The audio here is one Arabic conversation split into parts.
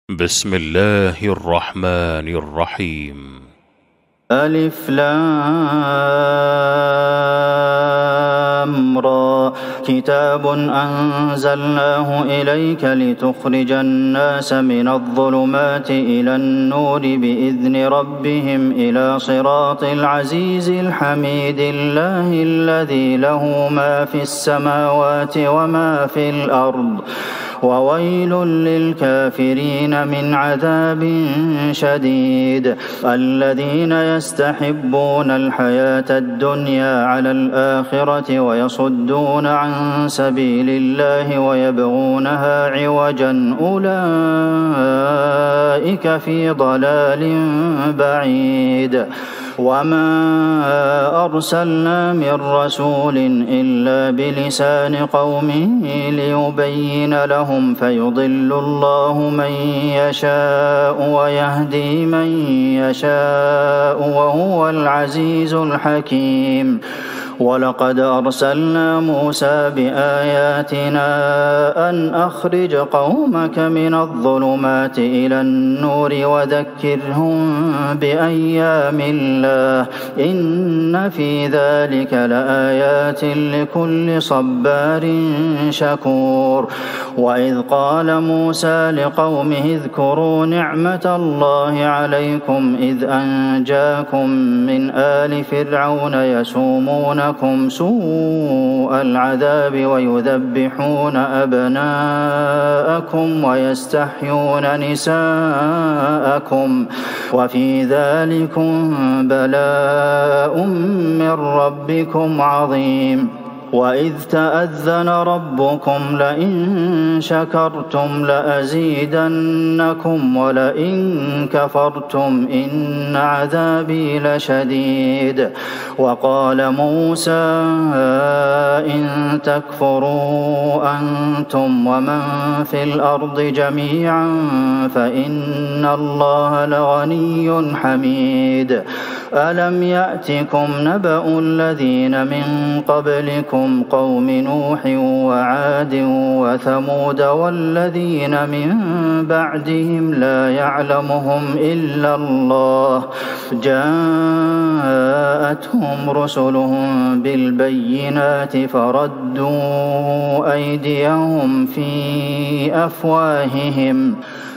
بسم الله الرحمن الرحيم. ألف لام را كتاب أنزلناه إليك لتخرج الناس من الظلمات إلى النور بإذن ربهم إلى صراط العزيز الحميد الله الذي له ما في السماوات وما في الأرض وويل للكافرين من عذاب شديد الذين يستحبون الحياة الدنيا على الآخرة ويصدون عن سبيل الله ويبغونها عوجا أولئك في ضلال بعيد وما أرسلنا من رسول إلا بلسان قومه ليبين لهم فيضل الله من يشاء ويهدي من يشاء وهو العزيز الحكيم ولقد أرسلنا موسى بآياتنا أن أخرج قومك من الظلمات إلى النور وذكرهم بأيام الله إن في ذلك لآيات لكل صبار شكور وإذ قال موسى لقومه اذكروا نعمة الله عليكم إذ أنجاكم من آل فرعون يسومونكم سوء العذاب ويذبحون أبناءكم ويستحيون نساءكم وفي ذلكم بلاء من ربكم عظيم وإذ تأذن ربكم لئن شكرتم لأزيدنكم ولئن كفرتم إن عذابي لشديد وقال موسى إن تكفروا أنتم ومن في الأرض جميعا فإن الله لغني حميد ألم يأتكم نبأ الذين من قبلكم قوم نوح وعاد وثمود والذين من بعدهم لا يعلمهم إلا الله جاءتهم رسلهم بالبينات فردوا أيديهم في أفواههم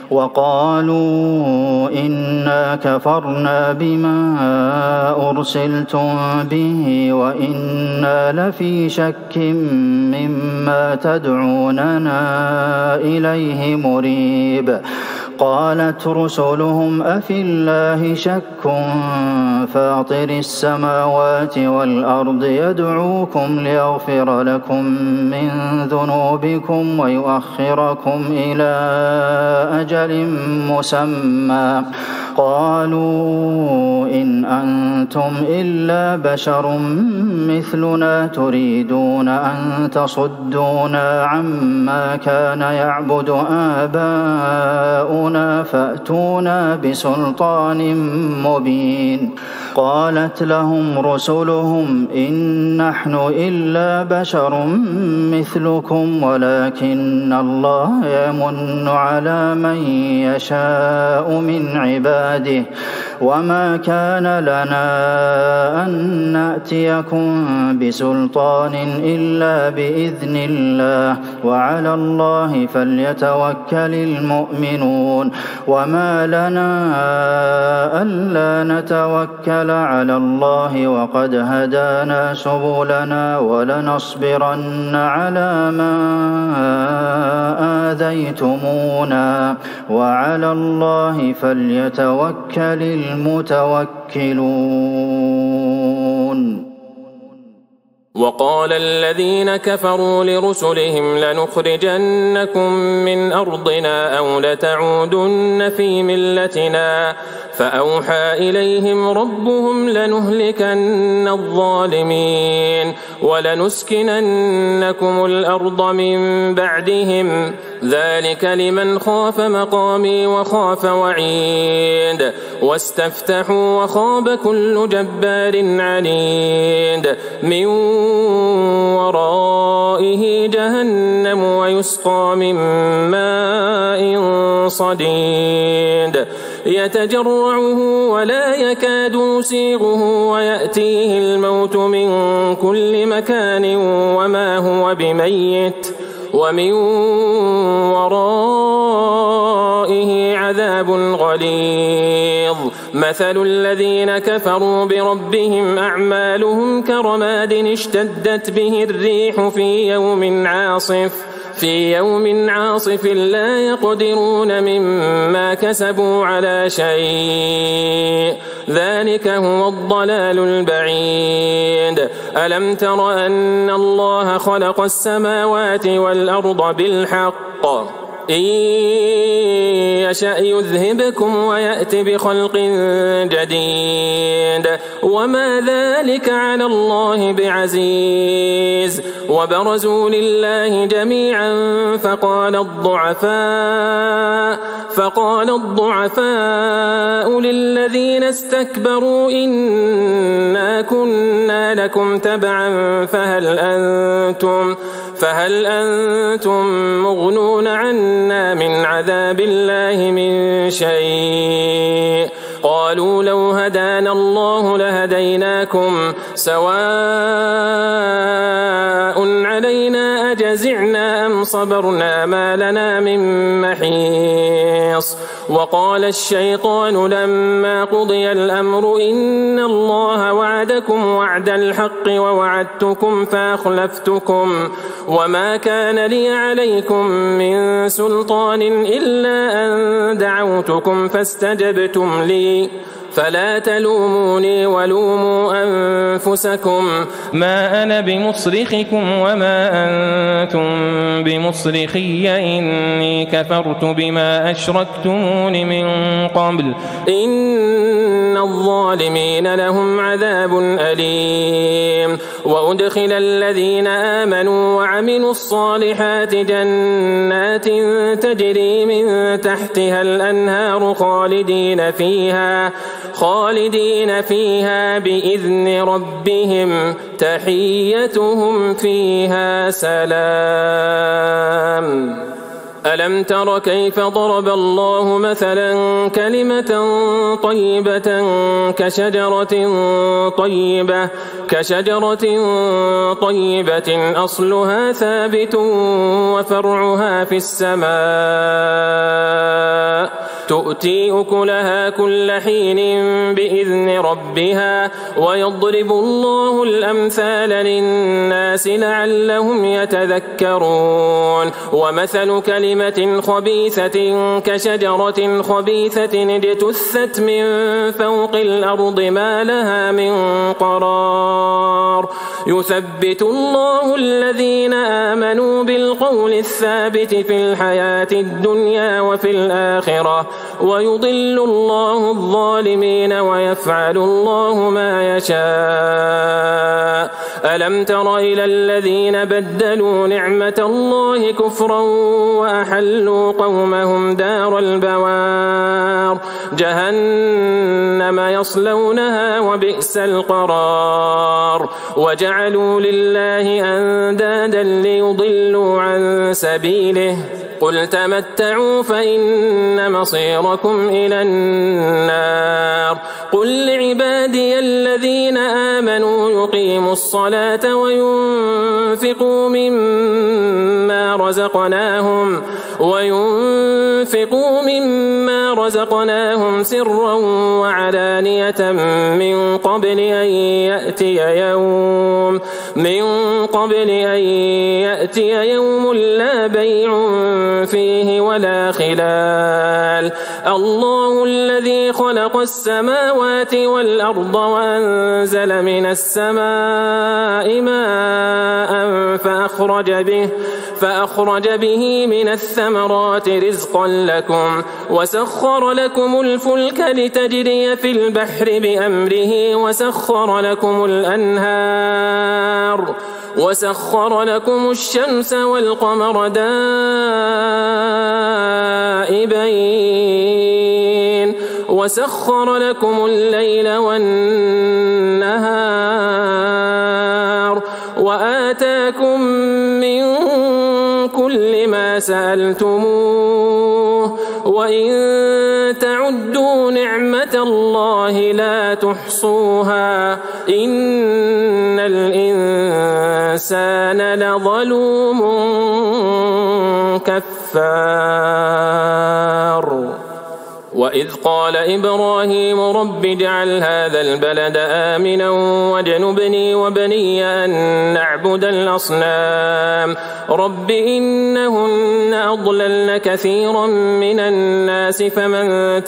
وقالوا إنا كفرنا بما أرسلتم به وإنا لفي شك مما تدعوننا إليه مريب قالت رسلهم أفي الله شك فاطر السماوات والأرض يدعوكم ليغفر لكم من ذنوبكم ويؤخركم إلى أجل مسمى قالوا إن أنتم إلا بشر مثلنا تريدون أن تصدونا عما كان يعبد آباؤنا فأتونا بسلطان مبين قالت لهم رسلهم إن نحن إلا بشر مثلكم ولكن الله يمن على من يشاء من عباده وما كان لنا أن نأتيكم بسلطان إلا بإذن الله وعلى الله فليتوكل المؤمنون وما لنا ألا نتوكل على الله وقد هدانا سبلنا ولنصبرن على ما آذيتمونا وعلى الله فليتوكل المتوكلون وقال الذين كفروا لرسلهم لنخرجنكم من أرضنا أو لتعودن في ملتنا فأوحى إليهم ربهم لنهلكن الظالمين ولنسكننكم الأرض من بعدهم ذلك لمن خاف مقامي وخاف وعيد واستفتحوا وخاب كل جبار عنيد من ورائه جهنم ويسقى من ماء صديد يتجرعه ولا يكاد يسيغه ويأتيه الموت من كل مكان وما هو بميت ومن ورائه عذاب غليظ مثل الذين كفروا بربهم أعمالهم كرماد اشتدت به الريح في يوم عاصف لا يقدرون مما كسبوا على شيء ذلك هو الضلال البعيد ألم تر أن الله خلق السماوات والأرض بالحق إن يشأ يذهبكم ويأت بخلق جديد وما ذلك على الله بعزيز وبرزوا لله جميعا فقال الضعفاء للذين استكبروا إنا كنا لكم تبعا فهل أنتم مغنون عنا من عذاب الله من شيء قالوا لو هدانا الله لهديناكم سواء علينا أجزعنا أم صبرنا ما لنا من محيص وقال الشيطان لما قضي الأمر إن الله وعدكم وعد الحق ووعدتكم فأخلفتكم وما كان لي عليكم من سلطان إلا أن دعوتكم فاستجبتم لي فلا تلوموني ولوموا أنفسكم ما أنا بمصرخكم وما أنتم بمصرخي إني كفرت بما أشركتمون من قبل إن الظالمين لهم عذاب أليم وأدخل الذين آمنوا وعملوا الصالحات جنات تجري من تحتها الأنهار خالدين فيها بإذن ربهم تحيتهم فيها سلام ألم تر كيف ضرب الله مثلا كلمة طيبة كشجرة طيبة أصلها ثابت وفرعها في السماء تؤتي أكلها كل حين بإذن ربها ويضرب الله الأمثال للناس لعلهم يتذكرون ومثل كلمة خبيثة كشجرة خبيثة اجتثت من فوق الأرض ما لها من قرار يثبت الله الذين آمنوا بالقول الثابت في الحياة الدنيا وفي الآخرة ويضل الله الظالمين ويفعل الله ما يشاء ألم تر إلى الذين بدلوا نعمة الله كفرا وأحلوا قومهم دار البوار جهنم يصلونها وبئس القرار وجعلوا لله أندادا ليضلوا عن سبيله قل تمتعوا فإن مصيركم إلى النار قل لعبادي الذين آمنوا يقيموا الصلاة وينفقوا مما رزقناهم سرا وعلانية من قبل أن يأتي يوم لا بيع فيه ولا خلال الله الذي خلق السماوات والأرض وأنزل من السماء ماء فأخرج به من الثمرات رزقا لكم وسخر لكم الفلك لتجري في البحر بأمره وسخر لكم الأنهار وسخر لكم الشمس والقمر دائبين وسخر لكم الليل والنهار وآتاكم من كل ما سألتموه وإن تعدوا نعمة الله لا تحصوها إن الإنسان لظلوم كفار. وإذ قال إبراهيم رب اجعل هذا البلد آمنا واجنبني وبني أن نعبد الأصنام رب إنهن أضللن كثيرا من الناس فمن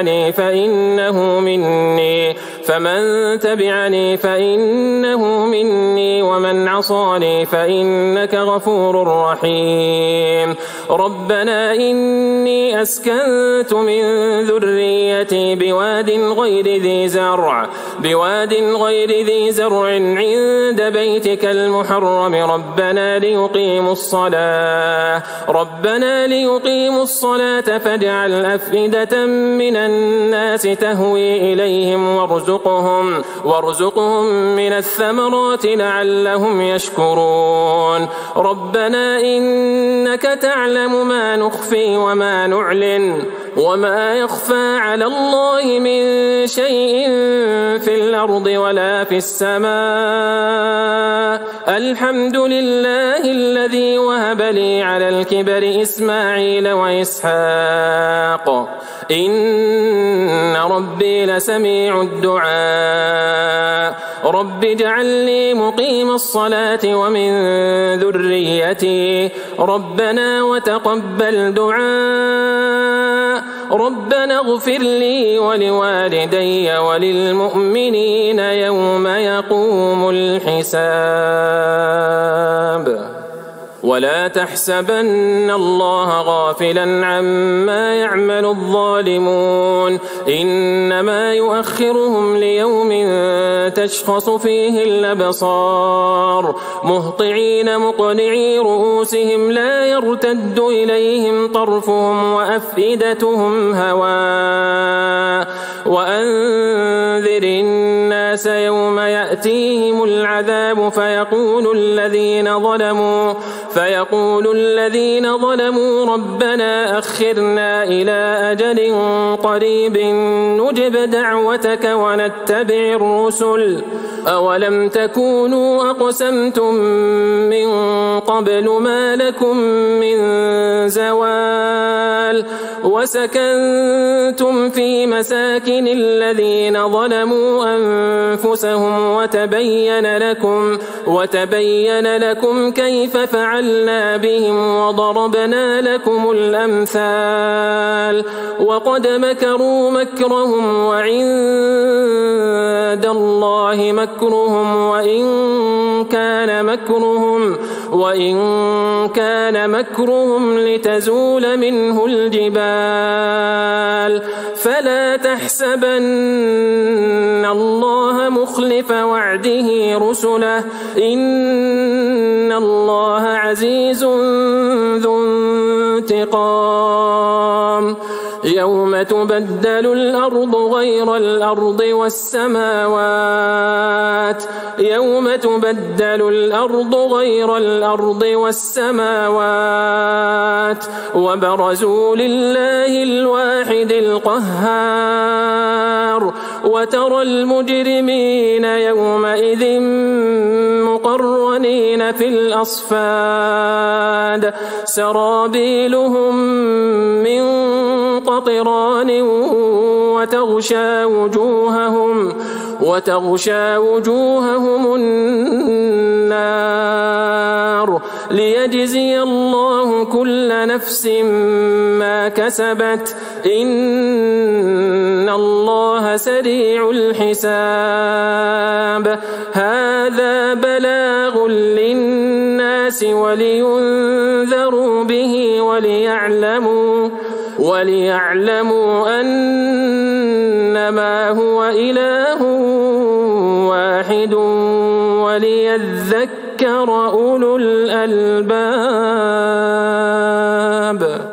تبعني فإنه مني ومن عصاني فإنك غفور رحيم. ربنا إني أسكنت من ذريتي بواد غير ذي زرع عند بيتك المحرم ربنا ليقيموا الصلاة فاجعل أفئدة من الناس تهوي إليهم وارزقهم من الثمرات لعلهم يشكرون. ربنا إنك تعلم ما نخفي وما نعلن وما يخفى على الله من شيء في الأرض ولا في السماء. الحمد لله الذي وهب لي على الكبر إسماعيل وإسحاق إن ربي لسميع الدعاء. رب اجعلني مقيم الصلاة ومن ذريتي ربنا وتقبل دعاء. ربنا اغفر لي ولوالدي وللمؤمنين يوم يقوم الحساب. ولا تحسبن الله غافلا عما يعمل الظالمون إنما يؤخرهم ليوم تشخص فيه الأبصار مهطعين مقنعي رؤوسهم لا يرتد إليهم طرفهم وأفئدتهم هواء. وأنذر الناس يوم يأتيهم العذاب فيقول الذين ظلموا ربنا أخرنا إلى أجل قريب نجب دعوتك ونتبع الرسل أولم تكونوا أقسمتم من قبل ما لكم من زوال وسكنتم في مساكن الذين ظلموا أنفسهم وتبين لكم كيف فعلنا بهم وضربنا لكم الأمثال. وقد مكروا مكرهم وعند الله مكرهم وإن كان مكرهم لتزول منه الجبال. فلا تحسبن الله مخلف وعده رسله إن الله عزيز ذو انتقام. يوم تبدل الأرض غير الأرض والسماوات وبرزوا لله الواحد القهار. وترى المجرمين يومئذ مقرنين في الأصفاد سرابيلهم من قطران وتغشى وجوههم النار ليجزي الله كل نفس ما كسبت إن الله سريع الحساب. هذا بلاغ للناس ولينذروا به وليعلموا أنما هو إله واحد وليذكر ليذكر أولو الألباب.